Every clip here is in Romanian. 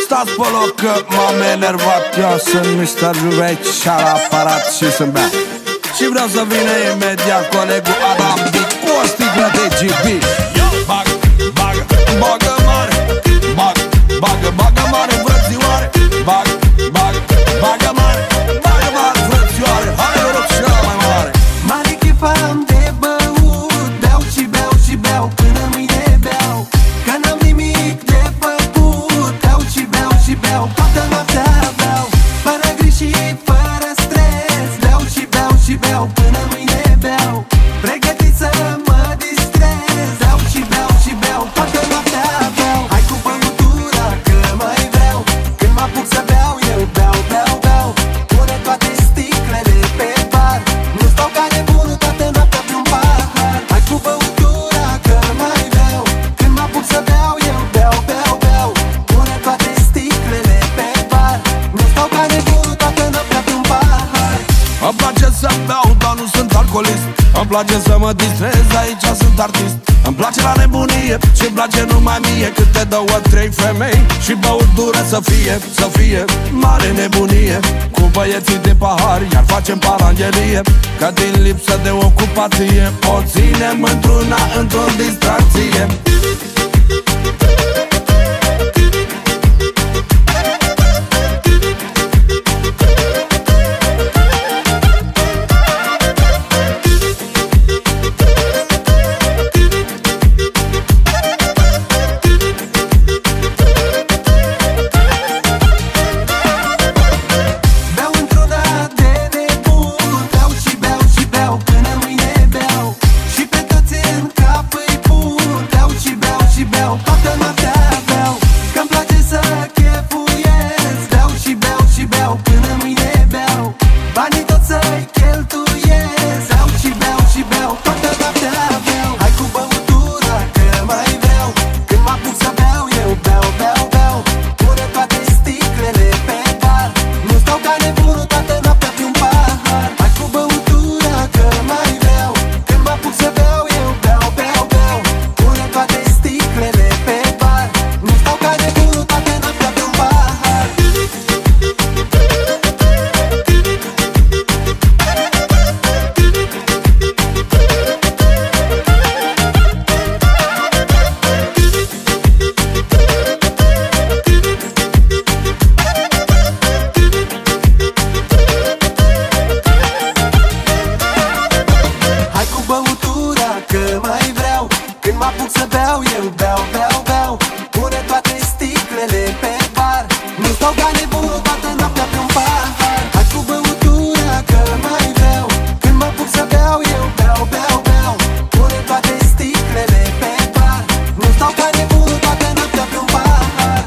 stați pe loc că m-am enervat. Eu sunt Mr. Vechi și al aparat și sunt bea. Și vreau să vină imediat colegul Adam B cu o sticlă de GB. Bagă, bagă, bagă mare. Bagă, bagă, bagă mare, frățioare. Bagă, bagă, bagă mare. Bagă mare, frățioare. Hai noroc și la mai mare. Mare chef am de băut. Beau și beau și beau până mâine beau. Că n-am nimic de făcut. Beau și beau și beau toată noaptea beau. Fără griji și fără stres. Beau și beau și beau până mâine beau. Pregătit să mă distrez. Beau și beau și beau toată noaptea beau. Hai cu băutura că mai vreau. Când mă apuc să beau eu beau, beau, beau. Pune toate sticlele pe bar. Nu stau ca nebunul toată noaptea pe un pahar. Hai cu băutura că mai vreau. Când mă apuc să beau eu beau, beau, beau. Pune toate sticlele pe bar. Nu stau ca nebunul toată noaptea pe un pahar. Îmi place să beau, dar nu sunt alcoolist. Îmi place să mă distrez, aici sunt artist. Îmi place la nebunie și-mi place numai mie. Câte două, trei femei și băutură să fie mare nebunie. Cu băieții de pahar, iar facem paranghelie. Că din lipsă de ocupație o ținem într-una, într-o distracție. Beau într-una de nebun. Beau și beau și beau până mâine beau. Și pe toți în cap îi pun. Beau și beau și beau toată noaptea beau. Că-mi place să chefuiesc. Beau și beau și beau până mâine beau. Banii tot să-i cheltuiesc. Beau și beau și beau toată noaptea beau. Hai cu băutura că mai vreau. Când mă apuc să beau eu beau, beau, beau. Pune toate sticlele pe bar. Nu stau ca nebunul toată noaptea pe un pahar. Hai cu băutura că mai vreau. Când mă apuc să beau eu beau, beau, beau. Pune toate sticlele pe bar. Nu stau ca nebunul toată noaptea pe un pahar. Hai cu băutura că mai vreau. Când mă apuc să beau eu beau, beau, beau. Pune toate sticlele pe bar. Nu stau ca nebunul toată noaptea pe un pahar. Hai cu băutura că mai vreau. Când mă apuc să beau eu beau, beau, beau. Pune toate sticlele pe bar. Nu stau ca nebunul toată noaptea pe un pahar.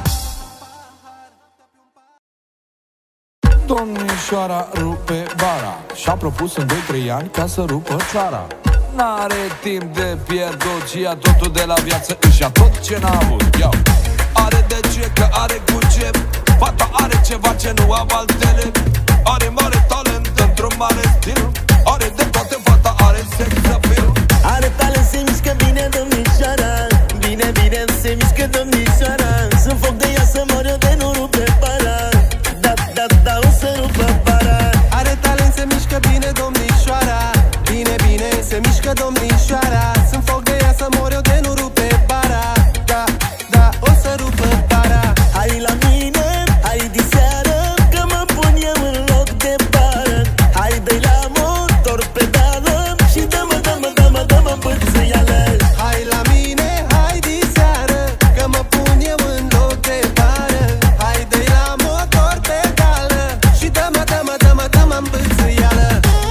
Domnișoara rupe bara și-a propus în 2-3 ani ca să rupă țara. N-are timp de pierdut și ia totul de la viață, își ia tot ce n-a avut. Yo. Are de ce, că are cu ce. Fata are ceva ce nu au altele. Are mare talent într-un mare stil. Are de toate, fata are sex appeal. Are talent, se mișcă bine domnișoara. Bine, bine se mișcă domnișoara. Sunt foc de ea să mor eu de nu rupe para. Da, da, da, o să rupă para. Are talent, se mișcă bine domnișoara. Bine, bine se mișcă domnișoara. Sunt foc de ea să mor eu de nu rupe bara. Da, da, o să rupă bara. Hai la mine, hai diseară, că mă pun eu în loc de bară. Hai dă-i la motor pedală și dă-mă, dă-mă, dă-mă, dă-mă bățâială. Hai la mine, hai diseară, că mă pun eu în loc de bară. Hai dă-i la motor pedală și dă-mă, dă-mă, dă-mă, dă-mă bățâială.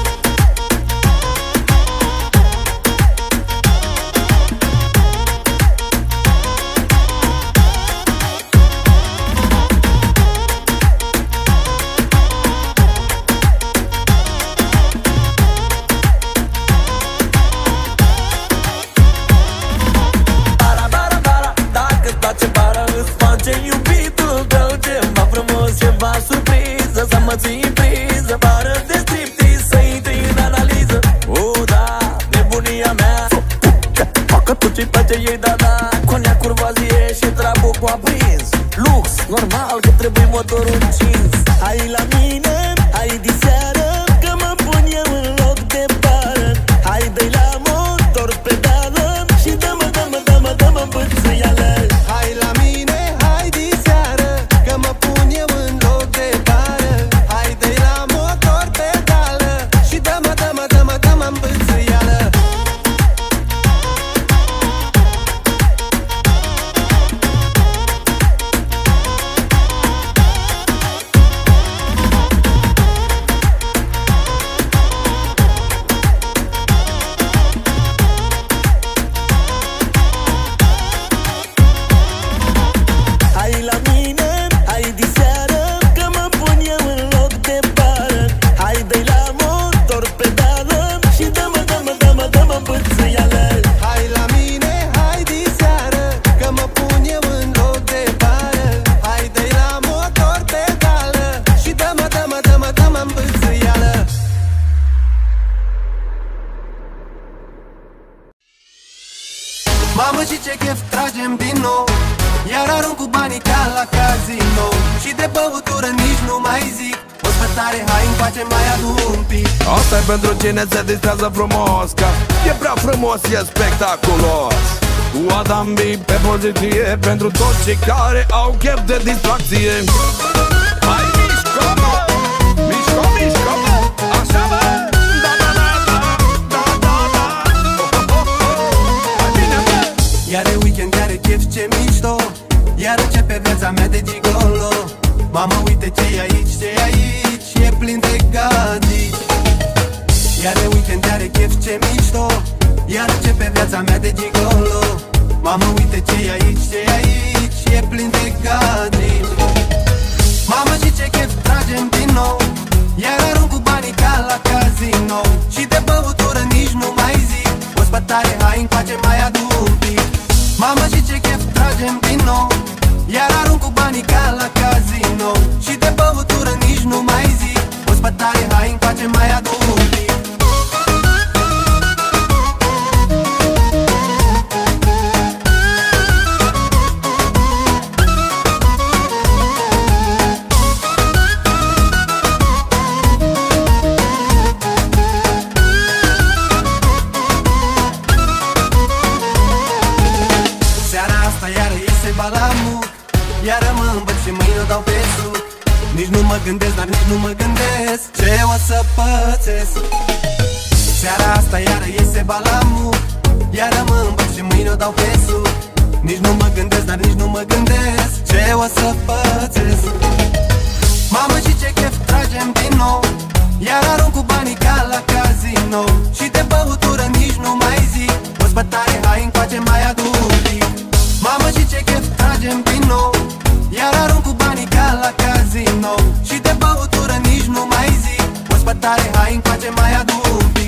Bara, bara, bara, dacă-ți place bara, îți face iubitul tău ceva frumos, ceva surpriză, să mă ții în priză. Bară de striptease, să intri în analiză. Da, nebunia mea. Facă tot ce-i place ei, da, da. Coniacuri vazie și trabucul aprins. Lux, normal că trebuie motorul încins. Hai la mine, hai diseară, că mă pun eu în loc de bară. Hai dă-i la motor pedală și dă-mă, dă-mă, dă-mă, dă-mă bățâială. Hai la mine, hai diseară, că mă pun eu în loc de bară. Hai dă-i la motor pedală și dă-mă, dă-mă, dă-mă, dă-mă bățâială. Mamă și ce chef tragem din nou, iar arunc cu banii ca la casino. Și de băutură nici nu mai zic, ospătare, hai încoace, mai adu un pic. Asta e pentru cine se distrează frumos, că e prea frumos, e spectaculos. Cu Adam B pe poziție, pentru toți cei care au chef de distracție. Hai mișcă, mă! Mișcă, mișcă, mă! Așa, mă! Da, da, da, da, da, da, da. Hai bine, mă! Iar e weekend, iar e chef, ce mișto, iar începe viața mea de gigolo. Mama, uite ce-i aici, ce-i aici, e plin de gagici. Iar e weekend, iar e chef, ce mișto, iar începe viața mea de gigolo. Mama, uite ce-i aici, ce-i aici, e plin de gagici. Mamă și ce chef tragem din nou, iar arunc cu banii ca la casino. Și de băutură nici nu mai zic, ospătare, hai încoace, mai adu un pic. Mamă și ce chef tragem din nou, iar arunc cu banii ca la casino. Și de băutură nici nu mai zic, ospătare, hai încoace, mai adu un pic. Iar mă îmbăt și mâine o dau pe suc. Nici nu mă gândesc, dar nici nu mă gândesc ce o să pățesc. Seara asta iară iese balamul, iar mă îmbăt și mâine o dau pe suc. Nici nu mă gândesc, dar nici nu mă gândesc ce o să pățesc. Mamă și ce chef tragem din nou, iar arunc cu banii ca la casino. Și de băutură nici nu mai zic, ospătare, hai încoace, mai adu un pic. Mamă și ce chef tragem din nou, iar arunc cu banii ca la casino. Și de băutură nici nu mai zic, ospătare, hai încoace, mai adu un pic.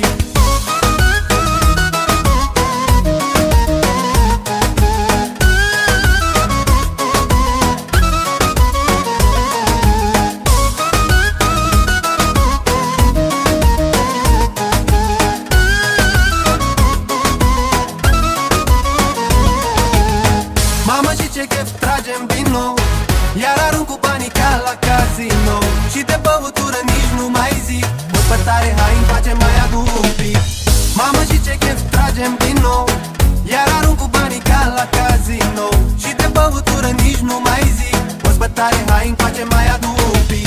Mamă și ce chef tragem din nou, iar arunc cu banii ca la casino. Și de băutură nici nu mai zic, ospătare, hai încoace, mai adu un pic. Mamă și ce chef tragem din nou, iar arunc cu banii ca la casino. Și de băutură nici nu mai zic, ospătare, hai încoace, mai adu un pic.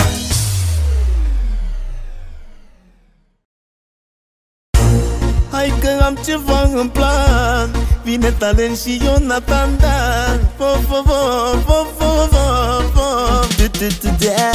Hai că am ceva în plan, vine Talent și Ionatan Dan. Fo, fo, fo, fo, fo, fo, fo. Du-du-du-da.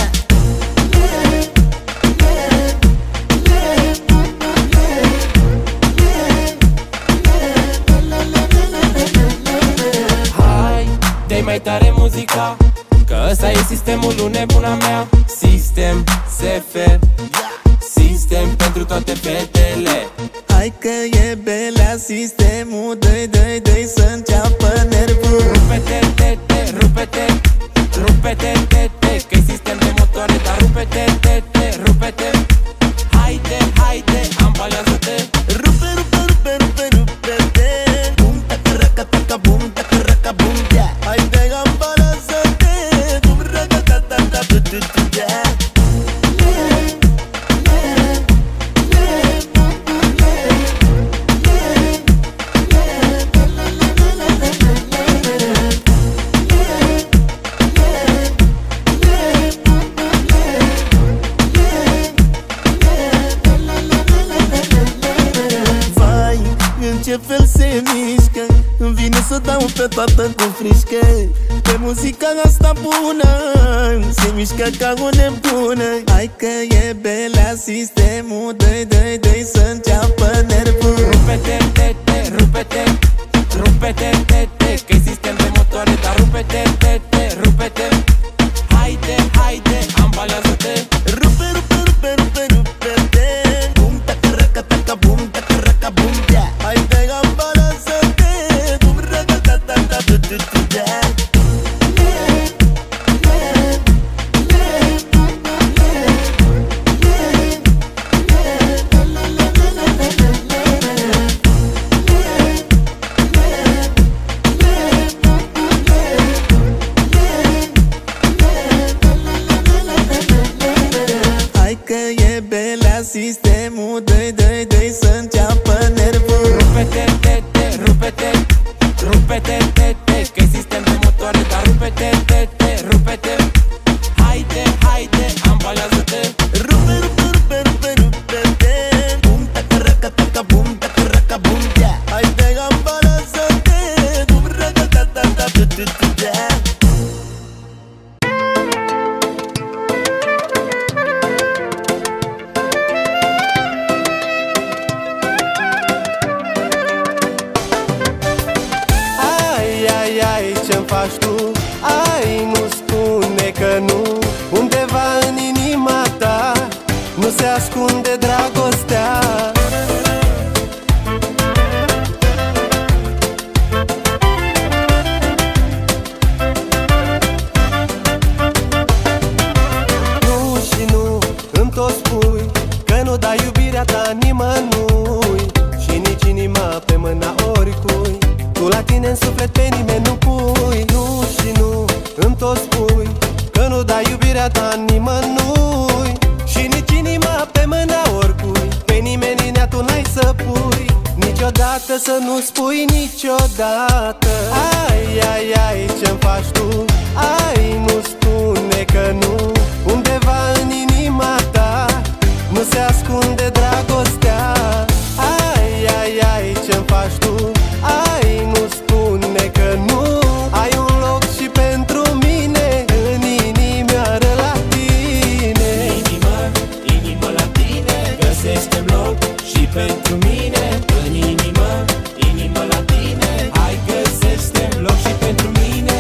Hai, dă-i mai tare muzica, că ăsta e sistemul lui nebuna mea. Sistem SF, sistem pentru toate fetele. Hai că e belea sistemul, dă-i, dă-i, dă-i să înceapă nervul. Rupe-te, te, rupe-te, rupe-te, te, că-i sistem de motoare, dar rupe-te, te, rupe-te. Haide, haide, ambalează-te. Rupe, rupe, rupe, rupe, rupe-te. Bum, tacă, raca, taca, bum, tacă, raca, bum, yeah. Haide, ambalează-te. Bum, toată cu frișcă. Pe muzica asta bună se mișcă ca o nebună. Hai că e belea sistemul, dă-i să înceapă nervul. Rupe-te, te, rupe-te, rupe-te, te, că-i sistem de motoare. Dar rupe-te, te, rupe-te. Haide, haide, ambalează-te. Rupe, rupe, rupe, rupe, rupe-te. Bum, taca, raca, taca, bum, taca, raca, bum, yeah. Haide, ambalează-te. Bum, raca, taca, taca, tu-tu-tu-da. Sistemul, dă-i să înceapă nervul. Rupe-te, te, rupe-te, rupe-te, te, că-i sistem de motoare. Dar rupe-te, te, rupe-te. Haide, haide, ambalează-te. Rupe, rupe, rupe, rupe, rupe-te. Bum, taca, raca, taca, bum, taca, raca, bum, yeah. Haide, ambalează-te. Bum, raca, taca, taca, tu-tu-tu-da. Ce-mi faci tu? Ai, nu spune că nu. Undeva în inima ta nu se ascunde dragostea. Nu și nu îmi tot spui că nu dai iubirea ta nimănui și nici inima pe mâna oricui. Tu la tine în suflet pe nimeni nu pui. Nu și nu îmi tot spui că nu dai iubirea ta nimănui și nici inima pe mâna oricui. Pe nimeni în ea tu n-ai să pui. Niciodată să nu spui niciodată. Ai, ai, ai, ce-mi faci tu? Ai, nu spune că nu. Undeva în inima ta nu se ascunde dragostea. Ai, ai, ai, ce-mi faci tu? Ai, nu spune că nu. Ai un loc și pentru mine în inimioară la tine. Inimă la tine, găsește-mi loc și pentru mine. În inimă la tine, hai, găsește-mi loc și pentru mine.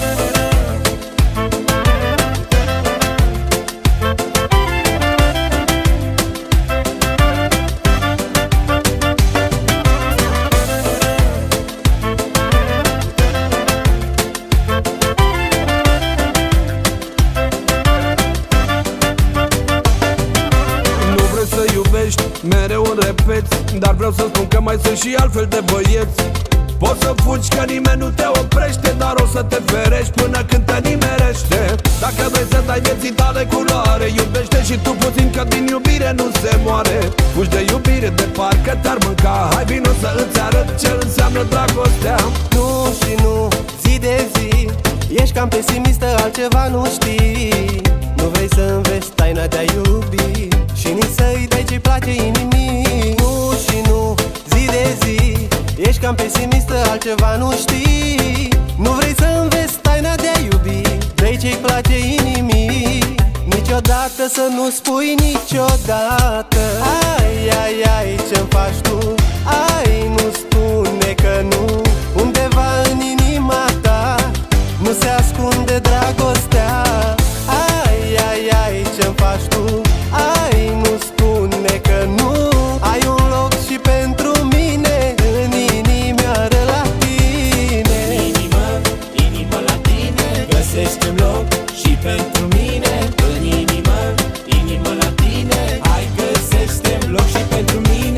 Mereu îmi repeți, dar vreau să spun că mai sunt și altfel de băieți. Poți să fugi că nimeni nu te oprește, dar o să te ferești până când te nimerește. Dacă vrei să dai vieții tale culoare, iubește și tu puțin că din iubire nu se moare. Fugi de iubire de parcă te-ar mânca. Hai vino să îți arăt ce înseamnă dragostea. Nu și nu, zi de zi ești cam pesimistă, altceva nu știi. Nu vrei să înveți taina de a iubi și nici să-i dai ce-i place inimii. Nu și nu, zi de zi ești cam pesimistă, altceva nu știi. Nu vrei să înveți taina de a iubi, dai ce-i place inimii. Niciodată să nu spui niciodată. Ai, ai, ai, ce-mi faci tu? Ai, nu spune că nu. Undeva în inima ta nu se ascunde dragostea. Ai, ai, ai, ce-mi faci tu? Ai, nu spune că nu. Ai un loc și pentru mine în inimioară la tine. Inimă la tine, găsește-mi loc și pentru mine. În inimă la tine, hai, găsește-mi loc și pentru mine.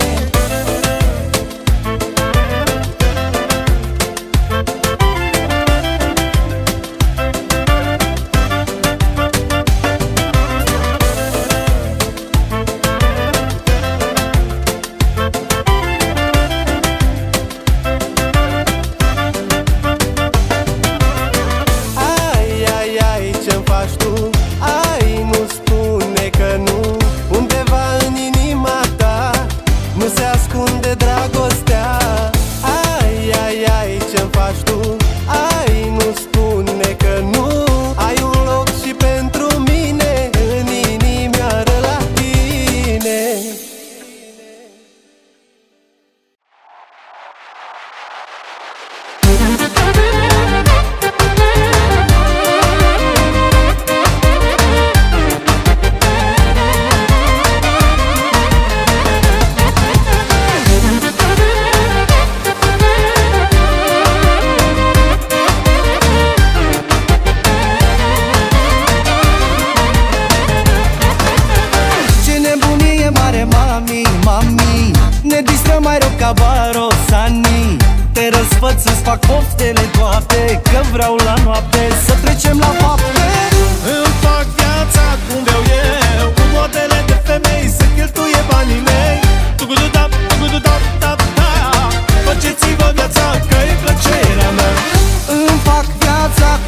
Ce-mi faci tu?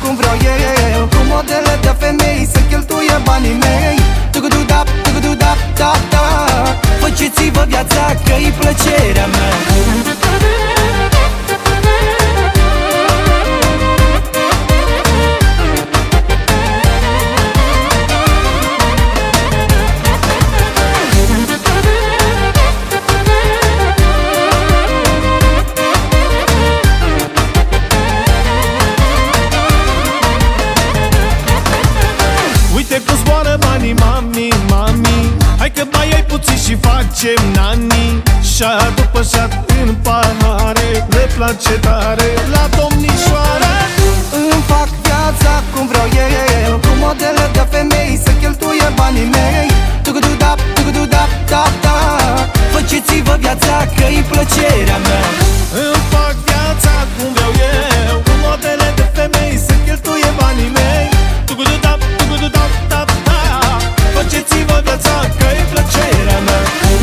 cum vreau eu, cu modele de femei să cheltuie banii mei. Tugu-du-dap, tugu-du-dap, dap, da. Faceți-vă viața că-i plăcerea mea. Cum zboară banii, mami, mami. Hai că mai ai puțin și facem nani. Șat după șat în pahare, le place tare la domnișoara. Îmi fac viața cum vreau eu, cu modele de femei să cheltuie banii mei. Tugu-du-dap, tugu-du-dap, dap, da. Faceți-vă viața că-i plăcerea mea. Îmi fac viața cum vreau eu, cu modele de femei să cheltuie banii mei. Tugu-du-dap, tugu-du-dap, dap, da. Faceți-vă viața că-i plăcerea mea.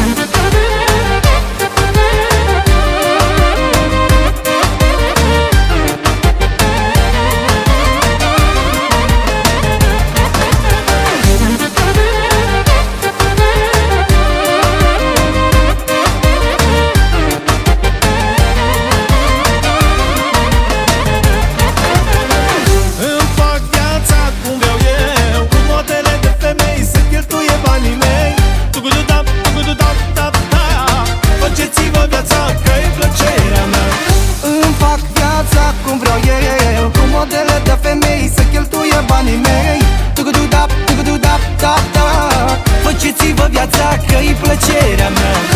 Cum vreau eu, cu modele de femei să cheltuie banii mei. Tugu-du-dap, tugu-du-dap, dap, da. Faceți-vă viața că-i plăcerea mea.